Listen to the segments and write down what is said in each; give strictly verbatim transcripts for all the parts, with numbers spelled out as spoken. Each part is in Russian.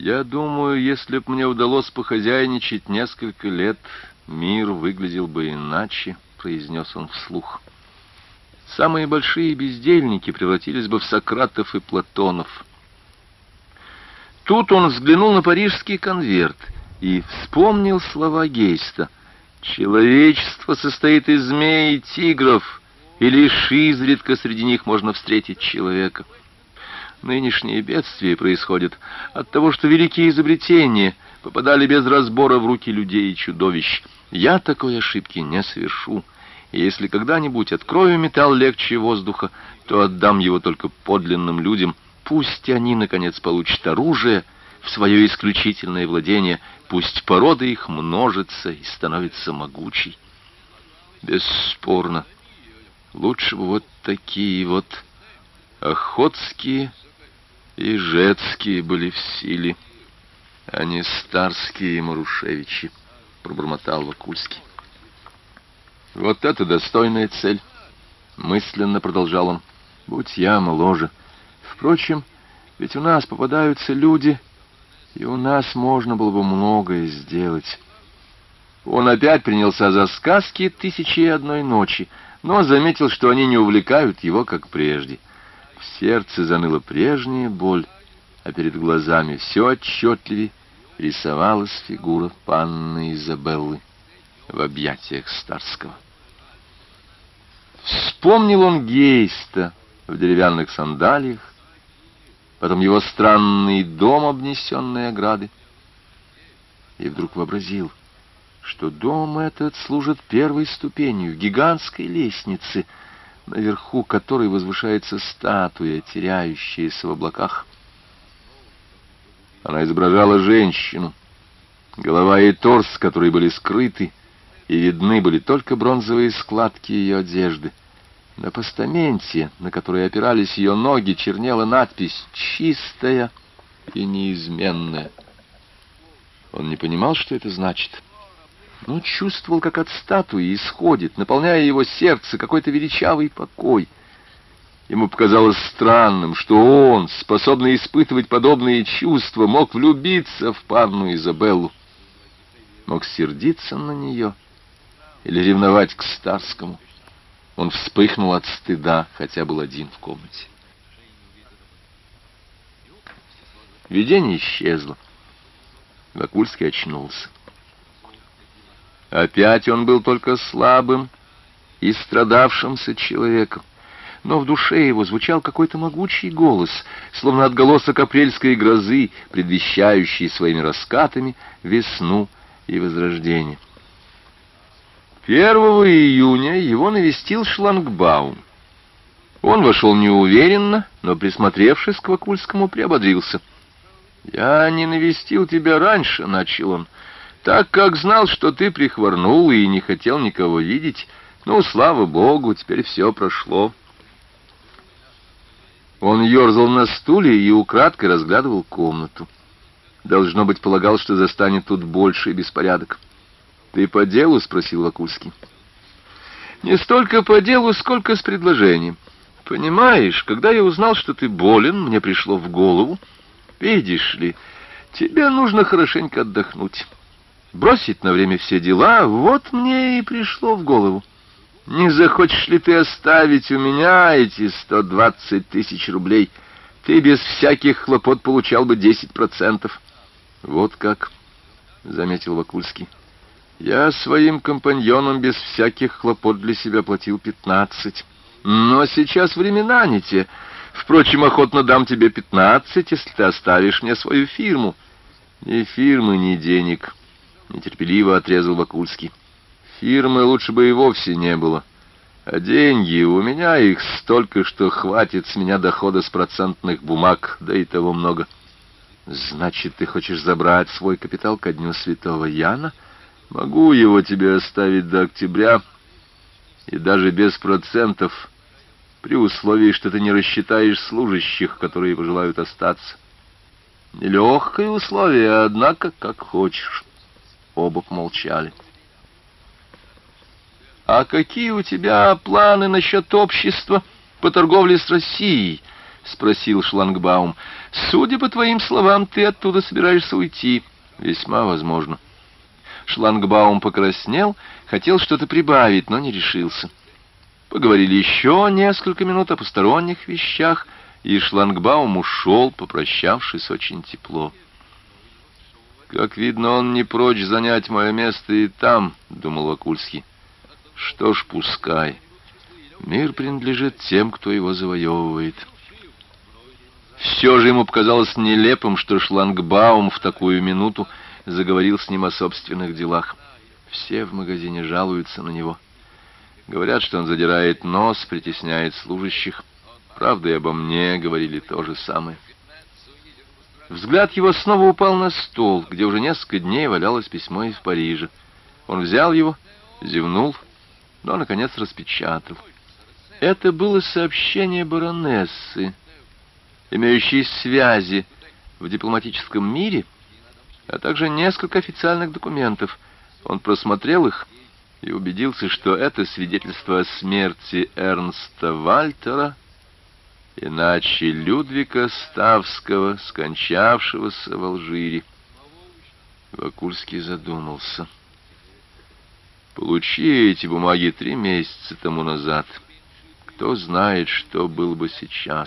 Я думаю, если б мне удалось похозяйничать несколько лет, мир выглядел бы иначе, — произнес он вслух. Самые большие бездельники превратились бы в Сократов и Платонов. Тут он взглянул на парижский конверт и вспомнил слова Гейста. «Человечество состоит из змей и тигров, и лишь изредка среди них можно встретить человека». Нынешние бедствия происходят от того, что великие изобретения попадали без разбора в руки людей и чудовищ. Я такой ошибки не совершу. И если когда-нибудь открою металл легче воздуха, то отдам его только подлинным людям. Пусть они, наконец, получат оружие в свое исключительное владение. Пусть порода их множится и становится могучей. Бесспорно, лучше бы вот такие вот охотские и жецкие были в силе, а не Старские и Марушевичи, — пробормотал Вакульский. Вот это достойная цель, — мысленно продолжал он. Будь я моложе. Впрочем, ведь у нас попадаются люди, и у нас можно было бы многое сделать. Он опять принялся за сказки «Тысячи и одной ночи», но заметил, что они не увлекают его, как прежде. В сердце заныла прежняя боль, а перед глазами все отчетливее рисовалась фигура панны Изабеллы в объятиях Старского. Вспомнил он Гейста в деревянных сандалиях, потом его странный дом, обнесенный оградой, и вдруг вообразил, что дом этот служит первой ступенью гигантской лестницы, наверху которой возвышается статуя, теряющаяся в облаках. Она изображала женщину, голова и торс, которые были скрыты, и видны были только бронзовые складки ее одежды. На постаменте, на который опирались ее ноги, чернела надпись «Чистая и неизменная». Он не понимал, что это значит, но чувствовал, как от статуи исходит, наполняя его сердце, какой-то величавый покой. Ему показалось странным, что он, способный испытывать подобные чувства, мог влюбиться в панну Изабеллу, мог сердиться на нее или ревновать к Старскому. Он вспыхнул от стыда, хотя был один в комнате. Видение исчезло. Вакульский очнулся. Опять он был только слабым и страдавшимся человеком, но в душе его звучал какой-то могучий голос, словно отголосок апрельской грозы, предвещающий своими раскатами весну и возрождение. Первого июня его навестил Шлагбаум. Он вошел неуверенно, но, присмотревшись к Вакульскому, приободрился. «Я не навестил тебя раньше», — начал он, — «так как знал, что ты прихворнул и не хотел никого видеть. Ну, слава богу, теперь все прошло». Он ерзал на стуле и украдкой разглядывал комнату. Должно быть, полагал, что застанет тут больший беспорядок. «Ты по делу?» — спросил Вакульский. «Не столько по делу, сколько с предложением. Понимаешь, когда я узнал, что ты болен, мне пришло в голову, видишь ли, тебе нужно хорошенько отдохнуть. Бросить на время все дела, вот мне и пришло в голову. Не захочешь ли ты оставить у меня эти сто двадцать тысяч рублей? Ты без всяких хлопот получал бы десять процентов. Вот как, — заметил Вакульский. Я своим компаньонам без всяких хлопот для себя платил пятнадцать. Но сейчас времена не те. Впрочем, охотно дам тебе пятнадцать, если ты оставишь мне свою фирму. Ни фирмы, ни денег, — нетерпеливо отрезал Вакульский. Фирмы лучше бы и вовсе не было. А деньги, у меня их столько, что хватит с меня дохода с процентных бумаг, да и того много. Значит, ты хочешь забрать свой капитал ко дню Святого Яна? Могу его тебе оставить до октября, и даже без процентов, при условии, что ты не рассчитаешь служащих, которые пожелают остаться. Нелегкое условие, однако, как хочешь. Оба помолчали. «А какие у тебя планы насчет общества по торговле с Россией? — спросил Шлагбаум. «Судя по твоим словам, ты оттуда собираешься уйти». «Весьма возможно». Шлагбаум покраснел, хотел что-то прибавить, но не решился. Поговорили еще несколько минут о посторонних вещах, и Шлагбаум ушел, попрощавшись очень тепло. «Как видно, он не прочь занять мое место и там», — думал Вакульский. «Что ж, пускай. Мир принадлежит тем, кто его завоевывает». Все же ему показалось нелепым, что Шлагбаум в такую минуту заговорил с ним о собственных делах. Все в магазине жалуются на него. Говорят, что он задирает нос, притесняет служащих. Правда, и обо мне говорили то же самое. Взгляд его снова упал на стол, где уже несколько дней валялось письмо из Парижа. Он взял его, зевнул, но, наконец, распечатал. Это было сообщение баронессы, имеющей связи в дипломатическом мире, а также несколько официальных документов. Он просмотрел их и убедился, что это свидетельство о смерти Эрнста Вальтера, иначе Людвига Ставского, скончавшегося в Алжире. Вакульский задумался. Получи эти бумаги три месяца тому назад. Кто знает, что было бы сейчас.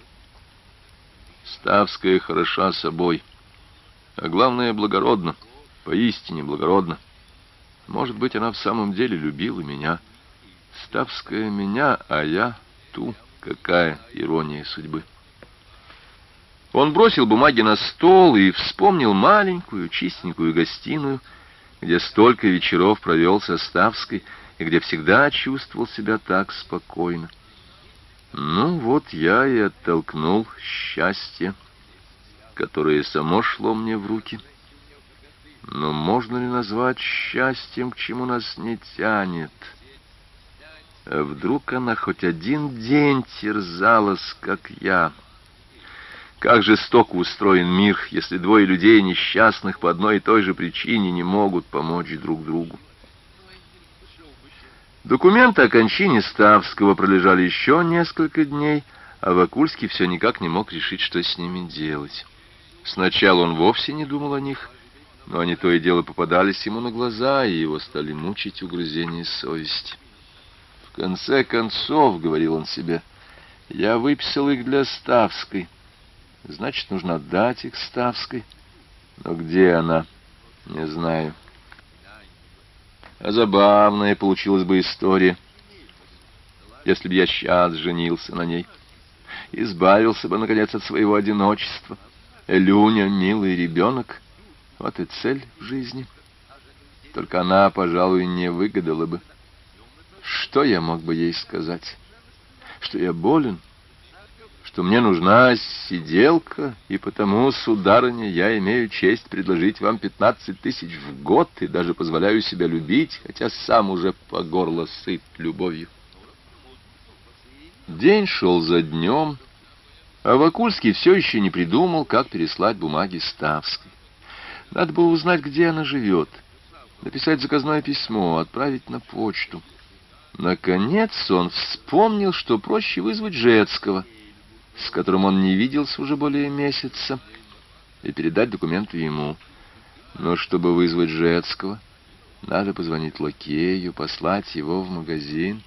Ставская хороша собой, а главное, благородна, поистине благородна. Может быть, она в самом деле любила меня. Ставская меня, а я ту. Какая ирония судьбы. Он бросил бумаги на стол и вспомнил маленькую, чистенькую гостиную, где столько вечеров провел со Ставской и где всегда чувствовал себя так спокойно. Ну вот я и оттолкнул счастье, которое само шло мне в руки. Но можно ли назвать счастьем, к чему нас не тянет? А вдруг она хоть один день терзалась, как я? Как жестоко устроен мир, если двое людей, несчастных по одной и той же причине, не могут помочь друг другу. Документы о кончине Ставского пролежали еще несколько дней, а Вакульский все никак не мог решить, что с ними делать. Сначала он вовсе не думал о них, но они то и дело попадались ему на глаза, и его стали мучить угрызения совести. В конце концов, — говорил он себе, — я выписал их для Ставской. Значит, нужно отдать их Ставской. Но где она? Не знаю. А забавная получилась бы история, если бы я сейчас женился на ней. Избавился бы, наконец, от своего одиночества. Элюня, милый ребенок, вот и цель в жизни. Только она, пожалуй, не выгадала бы. Что я мог бы ей сказать? Что я болен? Что мне нужна сиделка, и потому, сударыня, я имею честь предложить вам пятнадцать тысяч в год и даже позволяю себя любить, хотя сам уже по горло сыт любовью. День шел за днем, а Вакульский все еще не придумал, как переслать бумаги Ставской. Надо было узнать, где она живет, написать заказное письмо, отправить на почту. Наконец он вспомнил, что проще вызвать Жецкого, с которым он не виделся уже более месяца, и передать документы ему. Но чтобы вызвать Жецкого, надо позвонить лакею, послать его в магазин.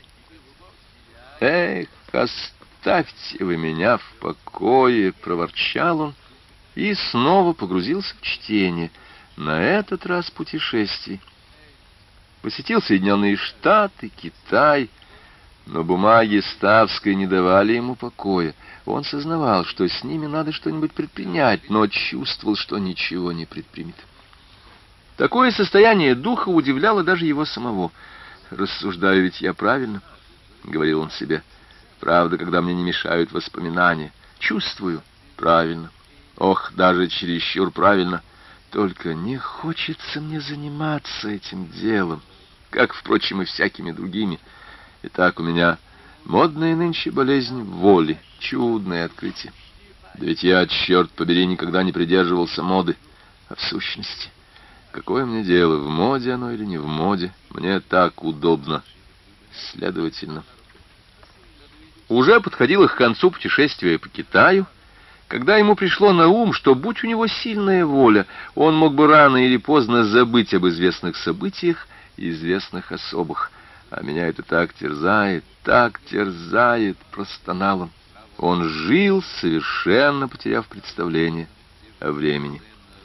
«Эх, оставьте вы меня в покое!» — проворчал он и снова погрузился в чтение, на этот раз путешествий. Посетил Соединенные Штаты, Китай, но бумаги Ставской не давали ему покоя. Он сознавал, что с ними надо что-нибудь предпринять, но чувствовал, что ничего не предпримет. Такое состояние духа удивляло даже его самого. «Рассуждаю ведь я правильно», — говорил он себе. «Правда, когда мне не мешают воспоминания. Чувствую правильно. Ох, даже чересчур правильно. Только не хочется мне заниматься этим делом, как, впрочем, и всякими другими. Итак, у меня модная нынче болезнь воли, чудное открытие. Да ведь я, черт побери, никогда не придерживался моды. А в сущности, какое мне дело, в моде оно или не в моде? Мне так удобно. Следовательно, уже подходило к концу путешествия по Китаю, когда ему пришло на ум, что, будь у него сильная воля, он мог бы рано или поздно забыть об известных событиях и известных особых. А меня это так терзает, так терзает, простонал он. Он жил, совершенно потеряв представление о времени.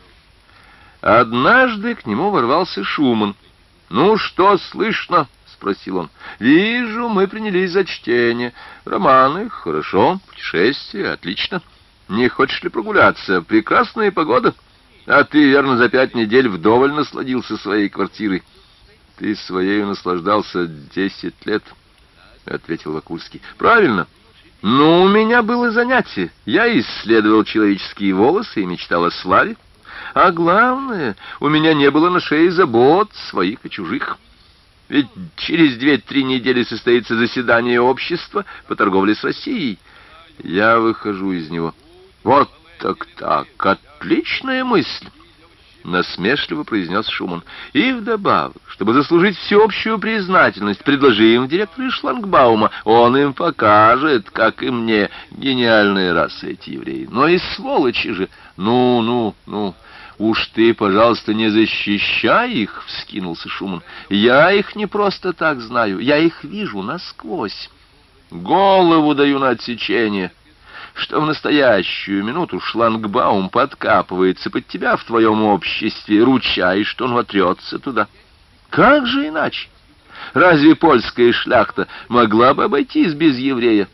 Однажды к нему ворвался Шуман. «Ну, что слышно?» — спросил он. «Вижу, мы принялись за чтение. Романы, хорошо, путешествия, отлично. Не хочешь ли прогуляться? Прекрасная погода. А ты, верно, за пять недель вдоволь насладился своей квартирой». «Ты своею наслаждался десять лет», — ответил Вакульский. «Правильно. Ну, у меня было занятие. Я исследовал человеческие волосы и мечтал о славе. А главное, у меня не было на шее забот своих и чужих. Ведь через две-три недели состоится заседание общества по торговле с Россией. Я выхожу из него». «Вот так-так, отличная мысль», — насмешливо произнес Шуман. «И вдобавок, чтобы заслужить всеобщую признательность, предложи им директору Шлагбаума. Он им покажет, как и мне, гениальная раса эти евреи. Но и сволочи же! Ну, ну, ну, уж ты, пожалуйста, не защищай их», — вскинулся Шуман. «Я их не просто так знаю, я их вижу насквозь. Голову даю на отсечение, что в настоящую минуту Шлагбаум подкапывается под тебя в твоем обществе, ручай, что он отрется туда. Как же иначе? Разве польская шляхта могла бы обойтись без еврея?»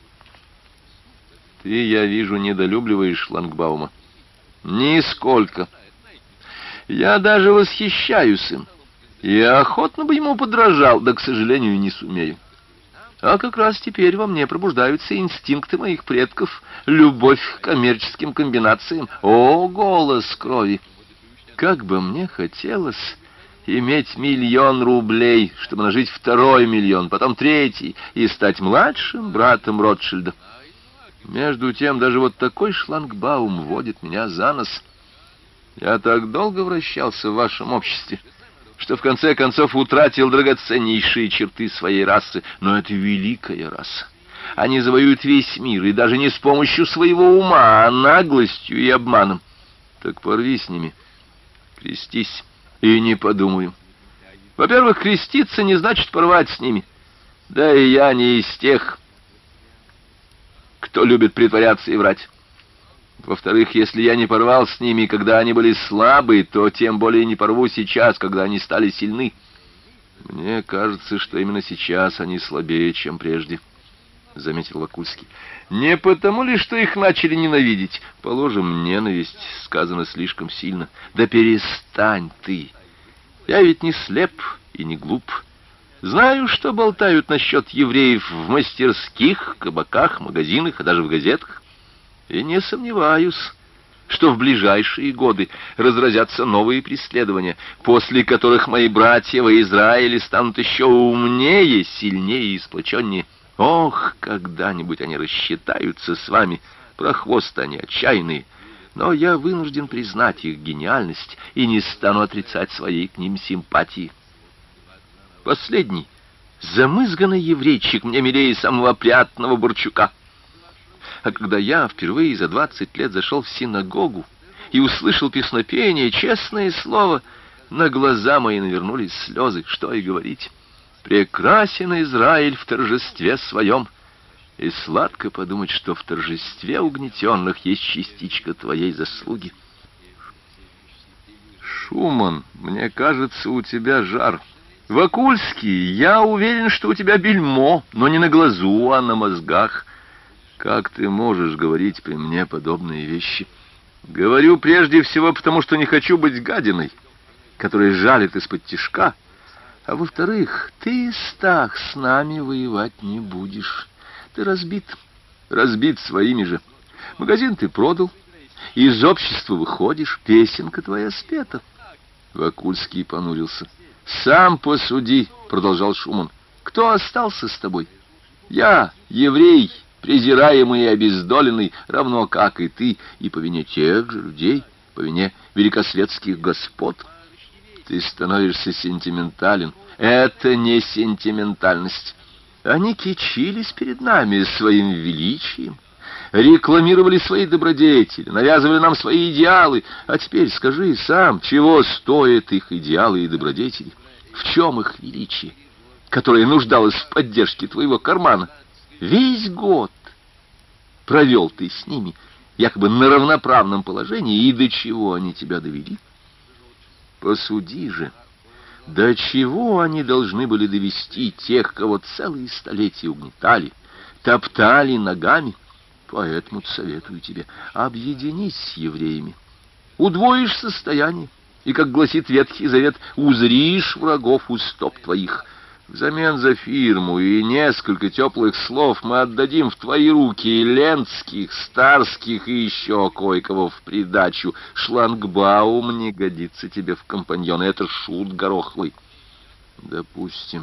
«Ты, я вижу, недолюбливаешь Шлагбаума». «Нисколько. Я даже восхищаюсь им. Я охотно бы ему подражал, да, к сожалению, не сумею. А как раз теперь во мне пробуждаются инстинкты моих предков, любовь к коммерческим комбинациям. О, голос крови! Как бы мне хотелось иметь миллион рублей, чтобы нажить второй миллион, потом третий, и стать младшим братом Ротшильда. Между тем, даже вот такой Шлагбаум водит меня за нос. Я так долго вращался в вашем обществе, что в конце концов утратил драгоценнейшие черты своей расы. Но это великая раса. Они завоюют весь мир, и даже не с помощью своего ума, а наглостью и обманом. Так порви с ними, крестись, и не подумаю. Во-первых, креститься не значит порвать с ними. Да и я не из тех, кто любит притворяться и врать. Во-вторых, если я не порвал с ними, когда они были слабы, то тем более не порву сейчас, когда они стали сильны. Мне кажется, что именно сейчас они слабее, чем прежде, — заметил Вакульский. Не потому ли, что их начали ненавидеть? Положим, ненависть сказано слишком сильно. Да перестань ты. Я ведь не слеп и не глуп. Знаю, что болтают насчет евреев в мастерских, кабаках, магазинах, а даже в газетах. И не сомневаюсь, что в ближайшие годы разразятся новые преследования, после которых мои братья во Израиле станут еще умнее, сильнее и сплоченнее. Ох, когда-нибудь они рассчитаются с вами, прохвосты они отчаянные, но я вынужден признать их гениальность и не стану отрицать своей к ним симпатии. Последний, замызганный еврейчик мне милее самого опрятного Борчука. А когда я впервые за двадцать лет зашел в синагогу и услышал песнопение, честное слово, на глаза мои навернулись слезы, что и говорить. Прекрасен Израиль в торжестве своем, и сладко подумать, что в торжестве угнетенных есть частичка твоей заслуги. Шуман, мне кажется, у тебя жар. Вакульский, я уверен, что у тебя бельмо, но не на глазу, а на мозгах. Как ты можешь говорить при мне подобные вещи? Говорю прежде всего потому, что не хочу быть гадиной, которая жалит из-под тишка. А во-вторых, ты, Стах, с нами воевать не будешь. Ты разбит, разбит своими же. Магазин ты продал, из общества выходишь, песенка твоя спета. Вакульский понурился. «Сам посуди», — продолжал Шуман. «Кто остался с тобой? Я, еврей, презираемый и обездоленный, равно как и ты, и по вине тех же людей, по вине великосветских господ. Ты становишься сентиментален. Это не сентиментальность, а Они кичились перед нами своим величием, рекламировали свои добродетели, навязывали нам свои идеалы. А теперь скажи сам, чего стоят их идеалы и добродетели? В чем их величие, которое нуждалось в поддержке твоего кармана? Весь год провел ты с ними, якобы на равноправном положении, и до чего они тебя довели? Посуди же, до чего они должны были довести тех, кого целые столетия угнетали, топтали ногами. Поэтому советую тебе, объединись с евреями, удвоишь состояние, и, как гласит Ветхий Завет, узришь врагов у стоп твоих. Взамен за фирму и несколько теплых слов мы отдадим в твои руки и Ленских, Старских и еще кое-кого в придачу. Шлагбаум не годится тебе в компаньоны, это шут горохлый. Допустим.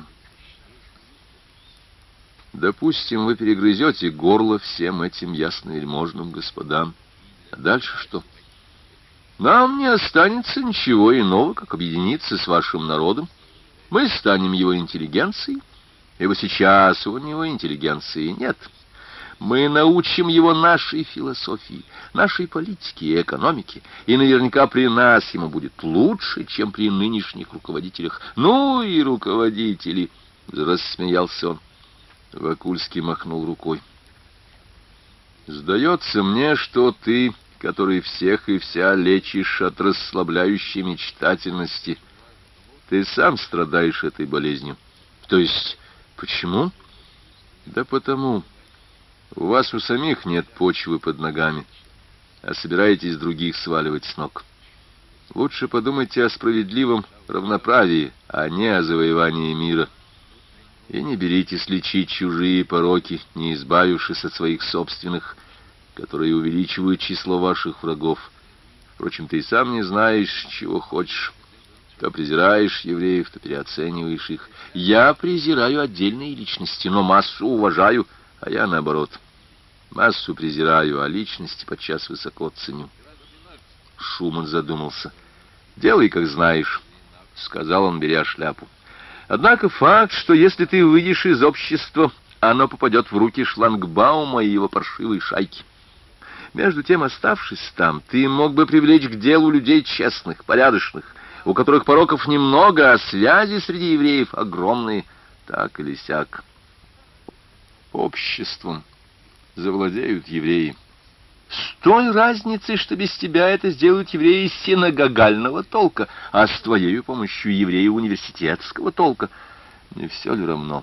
Допустим, вы перегрызете горло всем этим ясновельможным господам. А дальше что? Нам не останется ничего иного, как объединиться с вашим народом. Мы станем его интеллигенцией, ибо сейчас у него интеллигенции нет. Мы научим его нашей философии, нашей политике и экономике, и наверняка при нас ему будет лучше, чем при нынешних руководителях. Ну и руководители, — рассмеялся он. Вакульский махнул рукой. Сдается мне, что ты, который всех и вся лечишь от расслабляющей мечтательности, ты сам страдаешь этой болезнью. То есть, почему? Да потому, у вас у самих нет почвы под ногами, а собираетесь других сваливать с ног. Лучше подумайте о справедливом равноправии, а не о завоевании мира. И не беритесь лечить чужие пороки, не избавившись от своих собственных, которые увеличивают число ваших врагов. Впрочем, ты и сам не знаешь, чего хочешь. То презираешь евреев, то переоцениваешь их. Я презираю отдельные личности, но массу уважаю, а я наоборот. Массу презираю, а личности подчас высоко ценю. Шуман задумался. «Делай, как знаешь», — сказал он, беря шляпу. «Однако факт, что если ты выйдешь из общества, оно попадет в руки Шлагбаума и его паршивой шайки. Между тем, оставшись там, ты мог бы привлечь к делу людей честных, порядочных, у которых пороков немного, а связи среди евреев огромные, так или сяк. Обществом завладеют евреи. С той разницей, что без тебя это сделают евреи синагогального толка, а с твоей помощью евреи университетского толка. Не все ли равно?»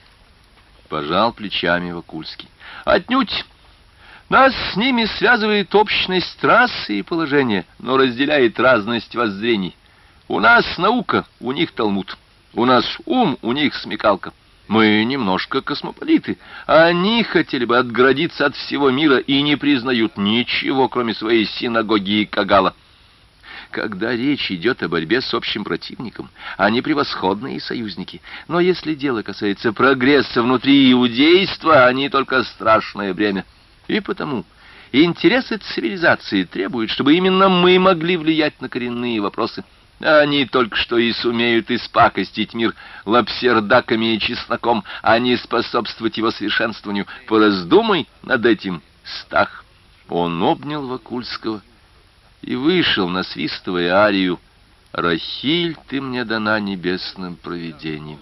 Пожал плечами Вакульский. «Отнюдь. Нас с ними связывает общность расы и положения, но разделяет разность воззрений. У нас наука, у них Талмуд. У нас ум, у них смекалка. Мы немножко космополиты. Они хотели бы отгородиться от всего мира и не признают ничего, кроме своей синагоги и кагала. Когда речь идет о борьбе с общим противником, они превосходные союзники. Но если дело касается прогресса внутри иудейства, они только страшное бремя. И потому интересы цивилизации требуют, чтобы именно мы могли влиять на коренные вопросы. Они только что и сумеют испакостить мир лапсердаками и чесноком, а не способствовать его совершенствованию. Пораздумай над этим, Стах». Он обнял Вакульского и вышел, насвистывая арию «Рахиль, ты мне дана небесным провидением».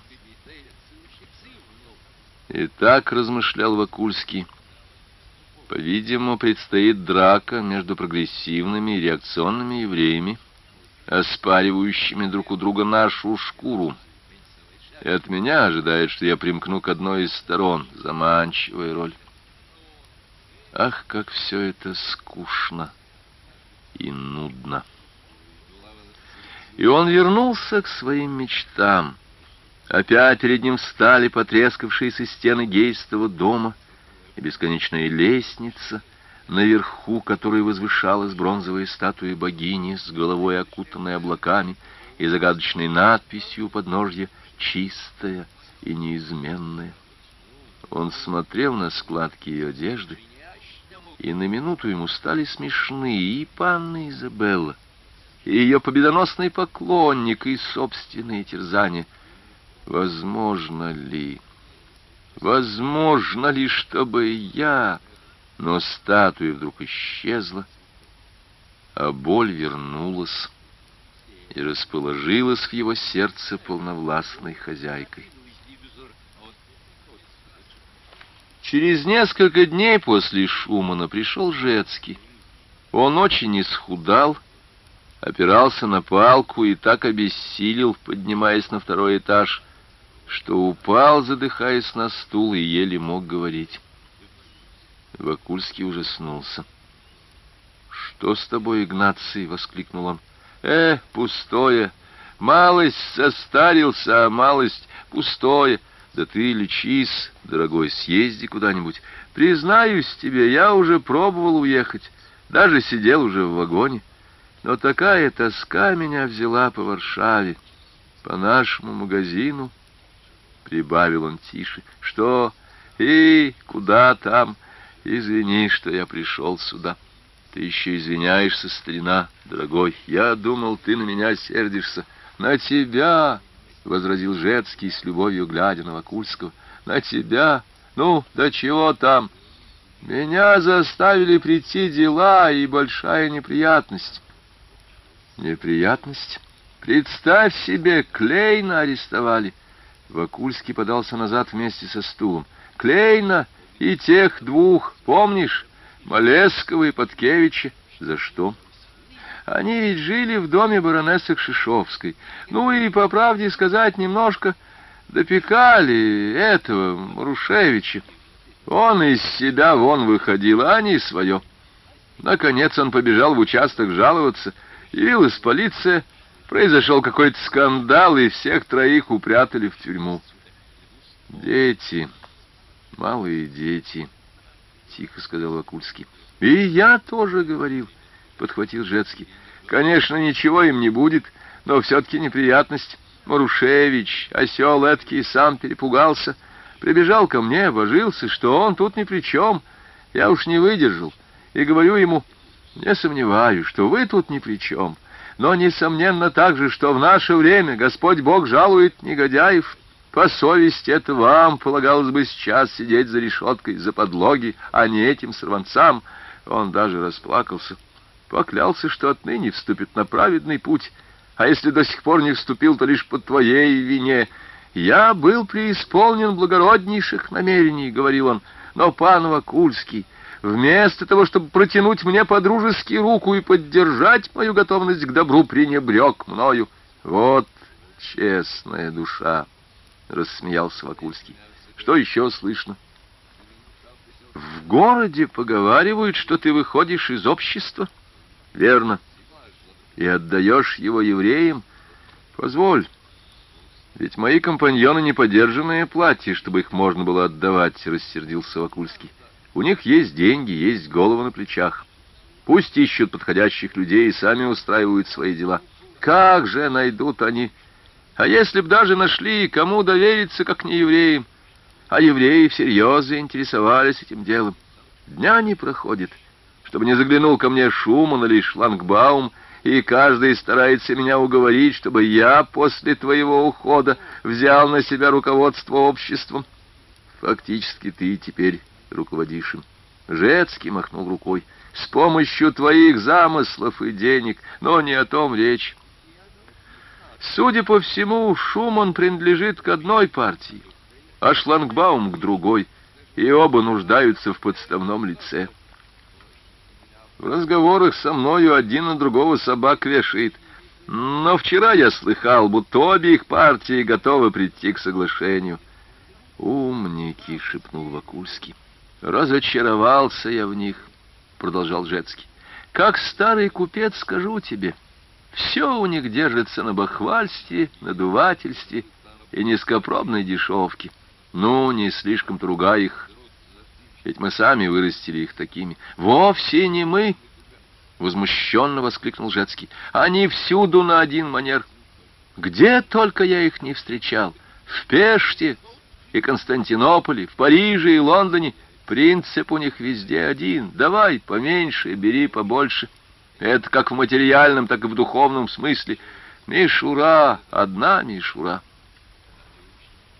И так размышлял Вакульский. По-видимому, предстоит драка между прогрессивными и реакционными евреями, оспаривающими друг у друга нашу шкуру. И от меня ожидает, что я примкну к одной из сторон. Заманчивая роль. Ах, как все это скучно и нудно. И он вернулся к своим мечтам. Опять перед ним встали потрескавшиеся стены гейстова дома и бесконечная лестница, наверху которой возвышалась бронзовая статуя богини с головой, окутанной облаками, и загадочной надписью у подножья «Чистая и неизменная». Он смотрел на складки ее одежды, и на минуту ему стали смешны и панна Изабелла, и ее победоносный поклонник, и собственные терзания. Возможно ли, Возможно ли, чтобы я... Но статуя вдруг исчезла, а боль вернулась и расположилась в его сердце полновластной хозяйкой. Через несколько дней после Шумана пришел Жецкий. Он очень исхудал, опирался на палку и так обессилел, поднимаясь на второй этаж, что упал, задыхаясь на стул, и еле мог говорить. Вакульский ужаснулся. «Что с тобой, Игнаций?» — воскликнул он. «Э, пустое! Малость состарился, а малость пустое! Да ты лечись, дорогой, съезди куда-нибудь. Признаюсь тебе, я уже пробовал уехать, даже сидел уже в вагоне. Но такая тоска меня взяла по Варшаве, по нашему магазину». Прибавил он тише. «Что? И куда там? Извини, что я пришел сюда». «Ты еще извиняешься, старина, дорогой. Я думал, ты на меня сердишься». «На тебя!» — возразил Жецкий с любовью, глядя на Вакульского. «На тебя? Ну, да чего там? Меня заставили прийти дела, и большая неприятность». «Неприятность? Представь себе, Клейна арестовали». Вакульский подался назад вместе со стулом. «Клейна и тех двух, помнишь? Малескова и Подкевича». «За что?» «Они ведь жили в доме баронессы Кшишовской. Ну и, по правде сказать, немножко допекали этого Марушевича. Он из себя вон выходил, а они свое. Наконец он побежал в участок жаловаться. Явилась полиция, произошел какой-то скандал, и всех троих упрятали в тюрьму». «Дети, малые дети», — тихо сказал Вакульский. «И я тоже говорил», — подхватил Жецкий. «Конечно, ничего им не будет, но все-таки неприятность. Марушевич, осел эткий, сам перепугался, прибежал ко мне, божился, что он тут ни при чем. Я уж не выдержал и говорю ему: не сомневаюсь, что вы тут ни при чем, но несомненно также, что в наше время Господь Бог жалует негодяев. По совести это вам полагалось бы сейчас сидеть за решеткой за подлоги, а не этим сорванцам». Он даже расплакался, поклялся, что отныне вступит на праведный путь, а если до сих пор не вступил, то лишь по твоей вине. «Я был преисполнен благороднейших намерений», — говорил он, — «но пан Вакульский, вместо того, чтобы протянуть мне по-дружески руку и поддержать мою готовность к добру, пренебрег мною». «Вот честная душа», — рассмеялся Вакульский. «Что еще слышно?» «В городе поговаривают, что ты выходишь из общества». «Верно. И отдаешь его евреям? Позволь, ведь мои компаньоны не подержанные платья, чтобы их можно было отдавать», — рассердился Вакульский. «У них есть деньги, есть головы на плечах. Пусть ищут подходящих людей и сами устраивают свои дела. Как же найдут они? А если б даже нашли, кому довериться, как не евреям? А евреи всерьез заинтересовались этим делом. Дня не проходит, чтобы не заглянул ко мне Шуман или Шлагбаум, и каждый старается меня уговорить, чтобы я после твоего ухода взял на себя руководство обществом. Фактически ты теперь руководишь им». Жецкий махнул рукой. «С помощью твоих замыслов и денег, но не о том речь. Судя по всему, Шуман принадлежит к одной партии, а Шлагбаум к другой, и оба нуждаются в подставном лице. В разговорах со мною один на другого собак вешает, но вчера я слыхал, будто обе их партии готовы прийти к соглашению». «Умники», — шепнул Вакульский. «Разочаровался я в них», — продолжал Жецкий. «Как старый купец скажу тебе, все у них держится на бахвальстве, надувательстве и низкопробной дешевке. Ну, не слишком-то ругай их, ведь мы сами вырастили их такими». «Вовсе не мы!» — возмущенно воскликнул Жецкий. «Они всюду на один манер. Где только я их не встречал. В Пеште и Константинополе, в Париже и Лондоне. Принцип у них везде один. Давай поменьше, бери побольше. Это как в материальном, так и в духовном смысле. Мишура, одна мишура».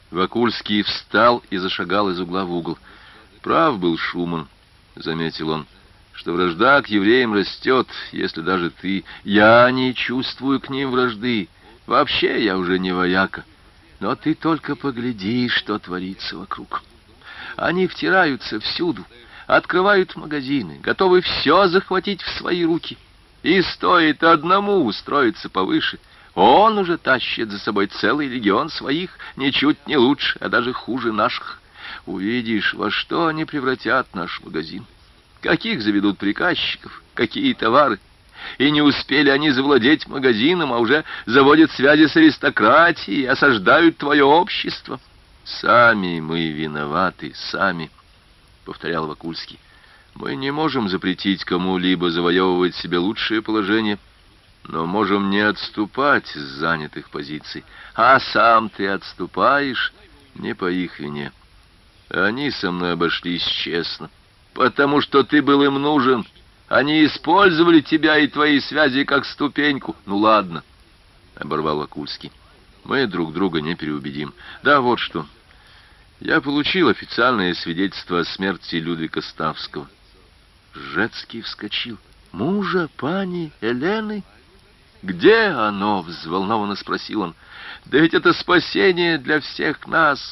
Вакульский встал и зашагал из угла в угол. «Прав был Шуман», — заметил он, — «что вражда к евреям растет, если даже ты...» «Я не чувствую к ним вражды. Вообще я уже не вояка. Но ты только погляди, что творится вокруг. Они втираются всюду, открывают магазины, готовы все захватить в свои руки. И стоит одному устроиться повыше, он уже тащит за собой целый легион своих, ничуть не лучше, а даже хуже наших. Увидишь, во что они превратят наш магазин. Каких заведут приказчиков, какие товары. И не успели они завладеть магазином, а уже заводят связи с аристократией, осаждают твое общество. Сами мы виноваты, сами, — повторял Вакульский. Мы не можем запретить кому-либо завоевывать себе лучшее положение, но можем не отступать с занятых позиций. А сам ты отступаешь не по их вине. Они со мной обошлись честно, потому что ты был им нужен. Они использовали тебя и твои связи как ступеньку. Ну ладно, — оборвал Вакульский. Мы друг друга не переубедим. Да, вот что. Я получил официальное свидетельство о смерти Людвига Ставского. Жецкий вскочил. Мужа пани Елены? Где оно? — взволнованно спросил он. Да ведь это спасение для всех нас.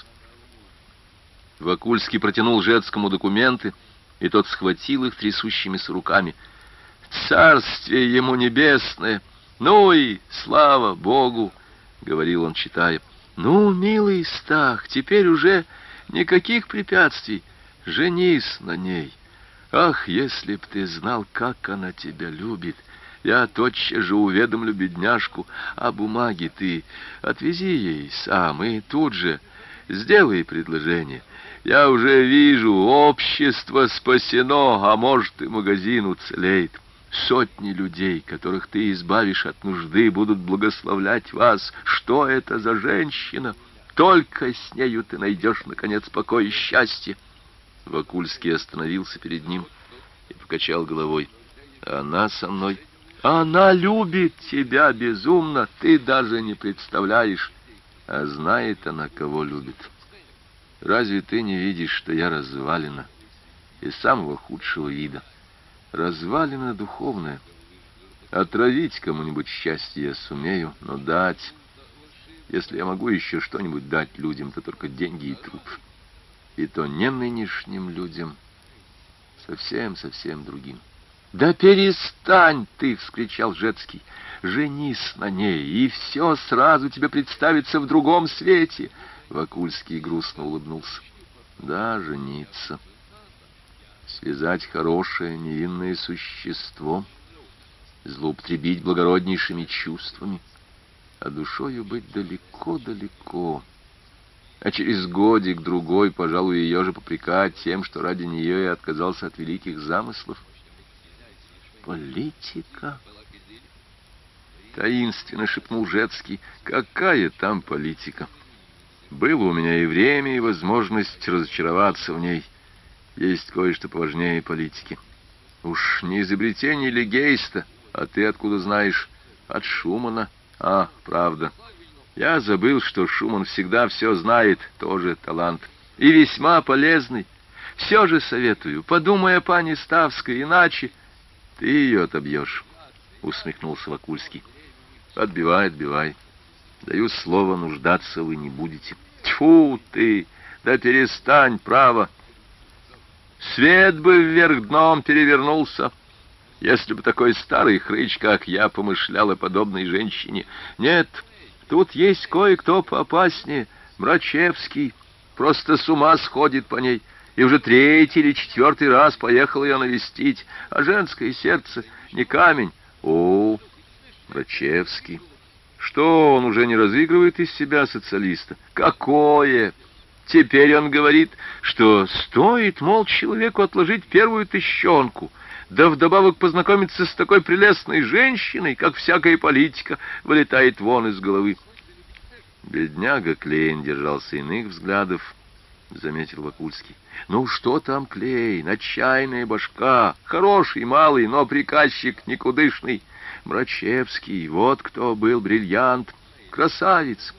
Вакульский протянул Жецкому документы, и тот схватил их трясущимися руками. «Царствие ему небесное! Ну и слава Богу!» — говорил он, читая. «Ну, милый Стах, теперь уже никаких препятствий. Женись на ней. Ах, если б ты знал, как она тебя любит! Я тотчас же уведомлю бедняжку, а бумаги ты отвези ей сам и тут же сделай предложение. Я уже вижу, общество спасено, а может и магазин уцелеет. Сотни людей, которых ты избавишь от нужды, будут благословлять вас. Что это за женщина? Только с нею ты найдешь, наконец, покой и счастье». Вакульский остановился перед ним и покачал головой. «Она со мной. Она любит тебя безумно, ты даже не представляешь. А знает она, кого любит. Разве ты не видишь, что я развалина, из самого худшего вида? Развалина духовная. Отравить кому-нибудь счастье я сумею, но дать... Если я могу еще что-нибудь дать людям, то только деньги и труп. И то не нынешним людям, совсем-совсем другим». «Да перестань ты!» — вскричал Жецкий. «Женись на ней, и все сразу тебе представится в другом свете». Вакульский грустно улыбнулся. «Да, жениться. Связать хорошее, невинное существо, злоупотребить благороднейшими чувствами, а душою быть далеко-далеко. А через годик-другой, пожалуй, ее же попрекать тем, что ради нее я отказался от великих замыслов. Политика!» Таинственно шепнул Жецкий. «Какая там политика? Было у меня и время, и возможность разочароваться в ней. Есть кое-что поважнее политики. Уж не изобретение ли Гейста, а ты откуда знаешь? От Шумана. А, правда. Я забыл, что Шуман всегда все знает, тоже талант. И весьма полезный. Все же советую, подумай о пани Ставской, иначе ты ее отобьешь», — усмехнулся Вакульский. «Отбивай, отбивай. Даю слово, нуждаться вы не будете». «Тьфу ты! Да перестань, право! Свет бы вверх дном перевернулся, если бы такой старый хрыч, как я, помышлял о подобной женщине. Нет, тут есть кое-кто поопаснее. Мрачевский просто с ума сходит по ней, и уже третий или четвертый раз поехал ее навестить, а женское сердце не камень». «О, Мрачевский! Что, он уже не разыгрывает из себя социалиста?» «Какое! Теперь он говорит, что стоит, мол, человеку отложить первую тыщенку, да вдобавок познакомиться с такой прелестной женщиной, как всякая политика вылетает вон из головы». «Бедняга Клейн держался иных взглядов», — заметил Вакульский. «Ну что там Клейн? Отчаянная башка, хороший малый, но приказчик никудышный. Мрачевский, вот кто был бриллиант, красавец.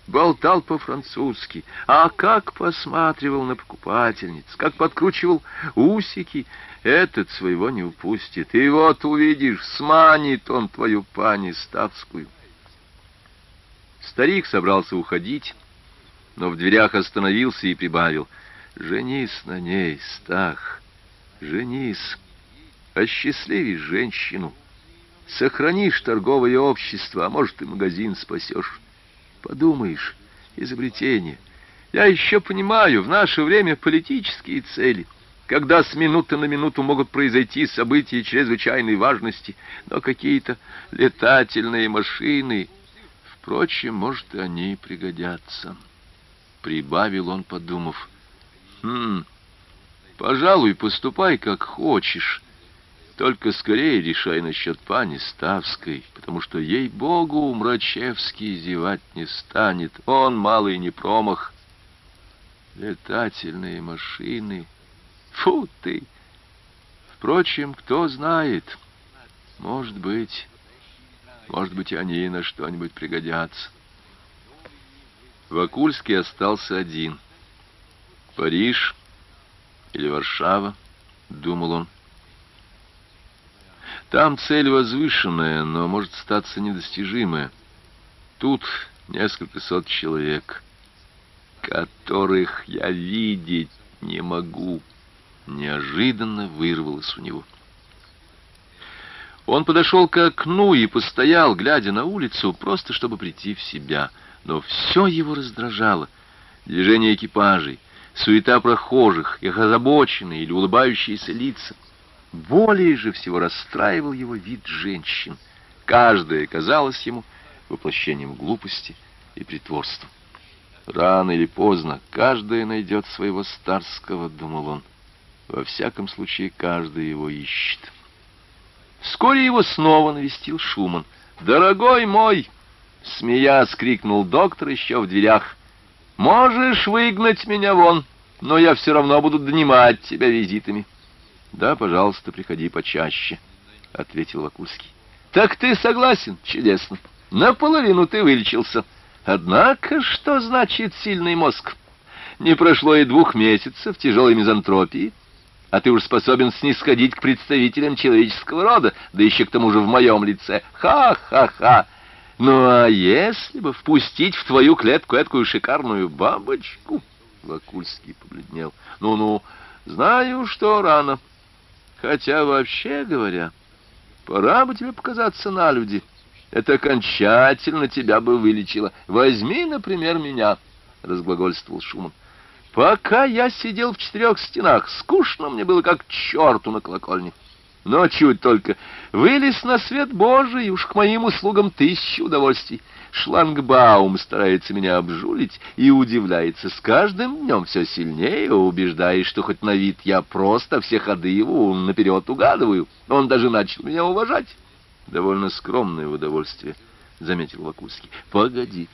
болтал по-французски, а как посматривал на покупательниц, как подкручивал усики, этот своего не упустит. И вот увидишь, сманит он твою пани Ставскую. Старик собрался уходить, но в дверях остановился и прибавил: «Женись на ней, Стах, женись, осчастливишь женщину, сохранишь торговое общество, а может, и магазин спасешь. Подумаешь, изобретение. Я еще понимаю, в наше время политические цели, когда с минуты на минуту могут произойти события чрезвычайной важности, но какие-то летательные машины, впрочем, может, и они пригодятся», — прибавил он, подумав. «Хм, пожалуй, поступай как хочешь. Только скорее решай насчет пани Ставской, потому что, ей-богу, Мрачевский зевать не станет. Он малый не промах. Летательные машины. Фу ты! Впрочем, кто знает. Может быть, может быть, они на что-нибудь пригодятся». Вакульский остался один. «Париж или Варшава?» — думал он. «Там цель возвышенная, но может статься недостижимая. Тут несколько сот человек, которых я видеть не могу». Неожиданно вырвалось у него. Он подошел к окну и постоял, глядя на улицу, просто чтобы прийти в себя. Но все его раздражало. Движение экипажей, суета прохожих, их озабоченные или улыбающиеся лица. Более же всего расстраивал его вид женщин. Каждая казалась ему воплощением глупости и притворства. «Рано или поздно каждая найдет своего Старского», — думал он. «Во всяком случае, каждая его ищет». Вскоре его снова навестил Шуман. «Дорогой мой!» — смеясь крикнул доктор еще в дверях. «Можешь выгнать меня вон, но я все равно буду донимать тебя визитами». «Да, пожалуйста, приходи почаще», — ответил Вакульский. «Так ты согласен? Чудесно. Наполовину ты вылечился. Однако, что значит сильный мозг? Не прошло и двух месяцев тяжелой мизантропии, а ты уж способен снисходить к представителям человеческого рода, да еще к тому же в моем лице. Ха-ха-ха! Ну, а если бы впустить в твою клетку эткую шикарную бабочку?» Вакульский побледнел. «Ну-ну, знаю, что рано. Хотя, вообще говоря, пора бы тебе показаться на люди. Это окончательно тебя бы вылечило. Возьми, например, меня», — разглагольствовал Шуман. «Пока я сидел в четырех стенах, скучно мне было как черту на колокольне. Но чуть только вылез на свет Божий, уж к моим услугам тысячи удовольствий. Шлагбаум старается меня обжулить и удивляется с каждым днем все сильнее, убеждаясь, что хоть на вид я просто все ходы его наперед угадываю. Он даже начал меня уважать». «Довольно скромное удовольствие», — заметил Вакульский. «Погоди.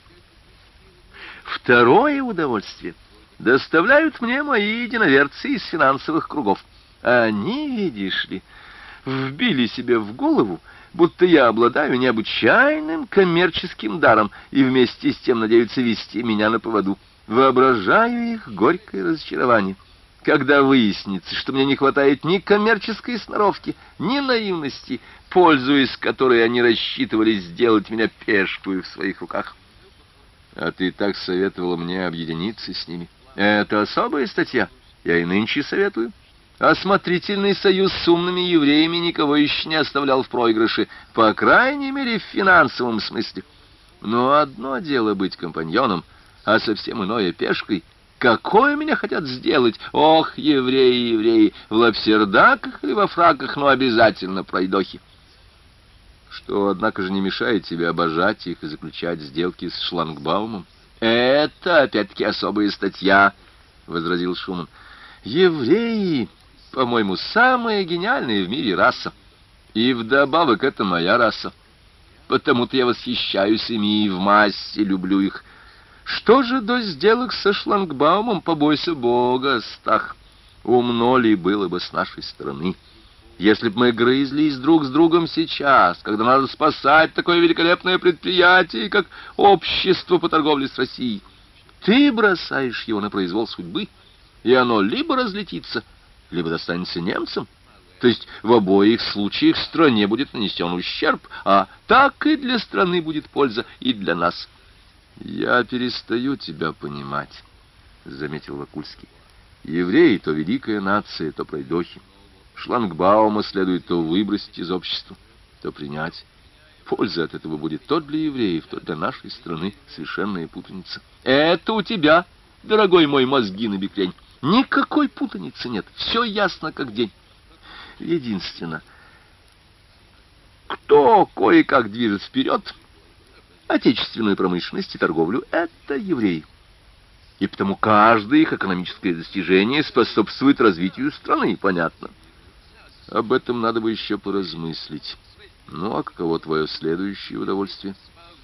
Второе удовольствие доставляют мне мои единоверцы из финансовых кругов. Они, видишь ли, вбили себе в голову, будто я обладаю необычайным коммерческим даром и вместе с тем надеются вести меня на поводу. Воображаю их горькое разочарование, когда выяснится, что мне не хватает ни коммерческой сноровки, ни наивности, пользуясь которой они рассчитывали сделать меня пешкою в своих руках». «А ты так советовала мне объединиться с ними». «Это особая статья. Я и нынче советую. Осмотрительный союз с умными евреями никого еще не оставлял в проигрыше, по крайней мере, в финансовом смысле. Но одно дело быть компаньоном, а совсем иное пешкой. Какое меня хотят сделать? Ох, евреи, евреи, в лапсердаках или во фраках, но обязательно пройдохи». «Что, однако же, не мешает тебе обожать их и заключать сделки с Шлагбаумом?» «Это, опять-таки, особая статья», — возразил Шуман. «Евреи, по-моему, самая гениальная в мире раса. И вдобавок это моя раса. Потому-то я восхищаюсь ими и в массе люблю их. Что же до сделок со Шлагбаумом, побойся Бога, Стах. Умно ли было бы с нашей стороны? Если б мы грызлись друг с другом сейчас, когда надо спасать такое великолепное предприятие, как общество по торговле с Россией, ты бросаешь его на произвол судьбы, и оно либо разлетится, либо достанется немцам. То есть в обоих случаях стране будет нанесен ущерб, а так и для страны будет польза, и для нас. «Я перестаю тебя понимать», — заметил Вакульский. «Евреи — то великая нация, то пройдохи. Шлагбаума следует то выбросить из общества, то принять. Польза от этого будет то для евреев, то для нашей страны. Совершенная путаница». «Это у тебя, дорогой мой, мозги на бекрень. Никакой путаницы нет, все ясно как день. Единственно, кто кое-как движет вперед отечественную промышленность и торговлю, это евреи. И потому каждое их экономическое достижение способствует развитию страны, понятно. Об этом надо бы еще поразмыслить. Ну, а каково твое следующее удовольствие?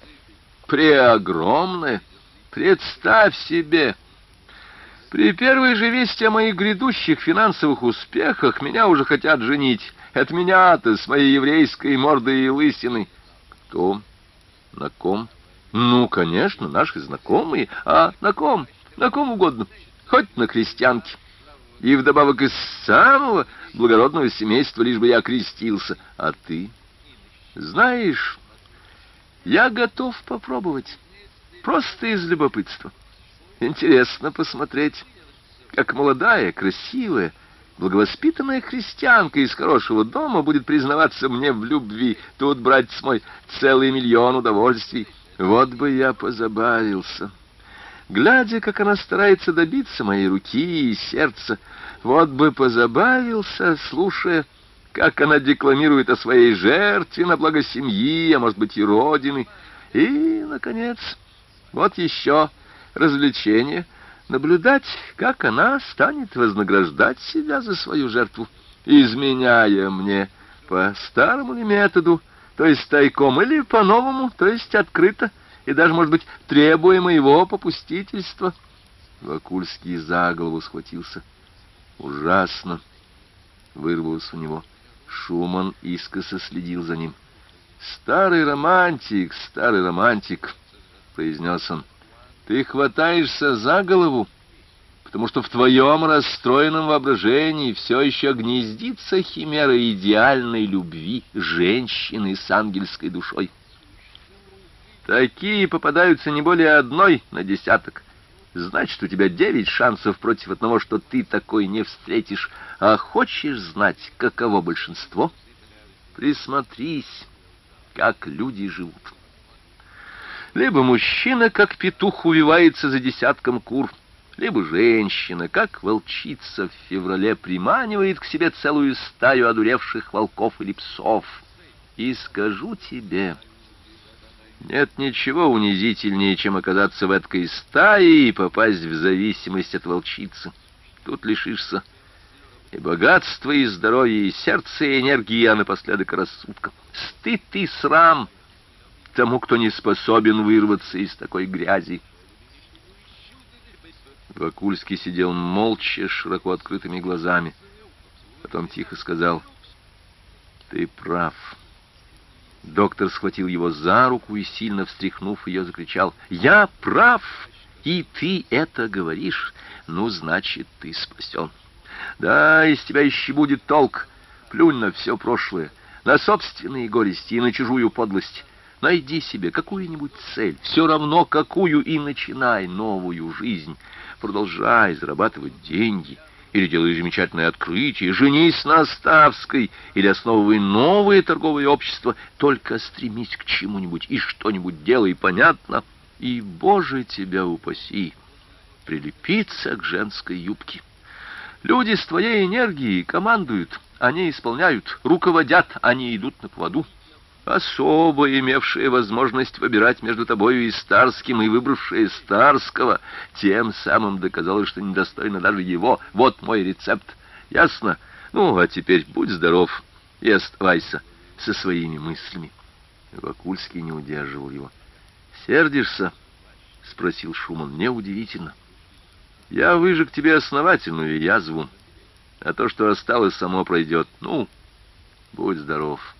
Преогромное. Представь себе, при первой же вести о моих грядущих финансовых успехах меня уже хотят женить. Это меня-то с моей еврейской мордой и лысиной. Кто? На ком? Ну, конечно, наши знакомые. А на ком? На ком угодно. Хоть на крестьянке. И вдобавок из самого благородного семейства, лишь бы я крестился. А ты? Знаешь, я готов попробовать. Просто из любопытства. Интересно посмотреть, как молодая, красивая, благовоспитанная крестьянка из хорошего дома будет признаваться мне в любви. Тут, братец мой, целый миллион удовольствий. Вот бы я позабавился, глядя, как она старается добиться моей руки и сердца. Вот бы позабавился, слушая, как она декламирует о своей жертве на благо семьи, а может быть и родины. И, наконец, вот еще развлечение — наблюдать, как она станет вознаграждать себя за свою жертву, изменяя мне по старому ли методу, то есть тайком, или по-новому, то есть открыто, и даже, может быть, требуя моего попустительства. Вакульский за голову схватился. Ужасно вырвалось у него. Шуман искоса следил за ним. «Старый романтик, старый романтик», — произнес он, — «ты хватаешься за голову, потому что в твоем расстроенном воображении все еще гнездится химера идеальной любви женщины с ангельской душой. Такие попадаются не более одной на десяток. Значит, у тебя девять шансов против одного, что ты такой не встретишь. А хочешь знать, каково большинство? Присмотрись, как люди живут. Либо мужчина, как петух, увивается за десятком кур, либо женщина, как волчица в феврале, приманивает к себе целую стаю одуревших волков или псов. И скажу тебе, нет ничего унизительнее, чем оказаться в этой стае и попасть в зависимость от волчицы. Тут лишишься и богатства, и здоровья, и сердца, и энергии, а напоследок рассудка. Стыд и срам тому, кто не способен вырваться из такой грязи. Вакульский сидел молча, широко открытыми глазами. Потом тихо сказал: «Ты прав». Доктор схватил его за руку и, сильно встряхнув ее, закричал: «Я прав, и ты это говоришь? Ну, значит, ты спасен. Да, из тебя еще будет толк. Плюнь на все прошлое, на собственные горести и на чужую подлость. Найди себе какую-нибудь цель, все равно какую, и начинай новую жизнь. Продолжай зарабатывать деньги, или делай замечательное открытие, женись на Оставской, или основывай новое торговое общество. Только стремись к чему-нибудь и что-нибудь делай, понятно? И, Боже, тебя упаси, прилепиться к женской юбке. Люди с твоей энергией командуют, они исполняют, руководят, они идут на поводу. Особо имевшая возможность выбирать между тобою и Старским, и выбравшая Старского, тем самым доказала, что недостойна даже его. Вот мой рецепт. Ясно? Ну, а теперь будь здоров и оставайся со своими мыслями». Вакульский не удерживал его. «Сердишься?» — спросил Шуман. «Неудивительно. Я выжег тебе основательную язву, а то, что осталось, само пройдет. Ну, Будь здоров.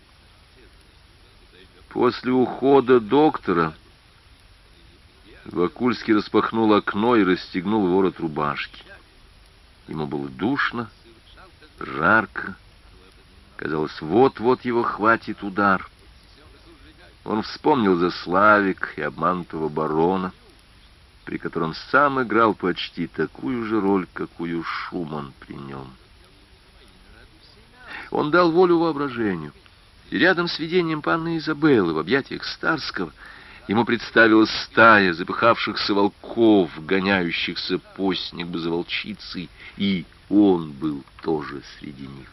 После ухода доктора Вакульский распахнул окно и расстегнул ворот рубашки. Ему было душно, жарко. Казалось, вот-вот его хватит удар. Он вспомнил Заславик и обманутого барона, при котором сам играл почти такую же роль, какую Шуман при нем. Он дал волю воображению, и рядом с видением панны Изабеллы в объятиях Старского ему представилась стая запыхавшихся волков, гоняющихся по снегу за волчицей, и он был тоже среди них.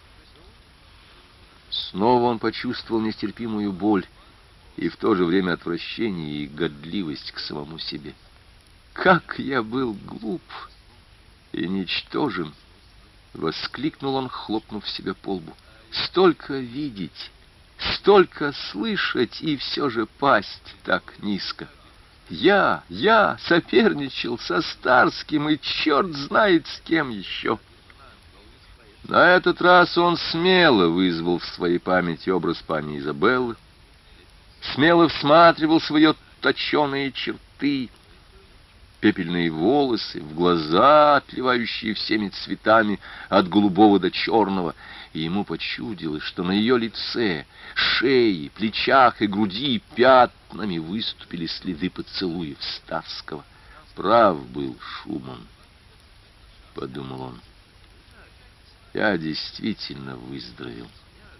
Снова он почувствовал нестерпимую боль и в то же время отвращение и годливость к самому себе. «Как я был глуп и ничтожен!» — воскликнул он, хлопнув себя по лбу. «Столько видеть, столько слышать, и все же пасть так низко! Я, я соперничал со Старским, и черт знает с кем еще!» На этот раз он смело вызвал в своей памяти образ пани Изабеллы, смело всматривался в ее точеные черты, пепельные волосы, в глаза, отливающие всеми цветами от голубого до черного, и ему почудилось, что на ее лице, шее, плечах и груди пятнами выступили следы поцелуев Старского. «Прав был Шуман», — подумал он. «Я действительно выздоровел».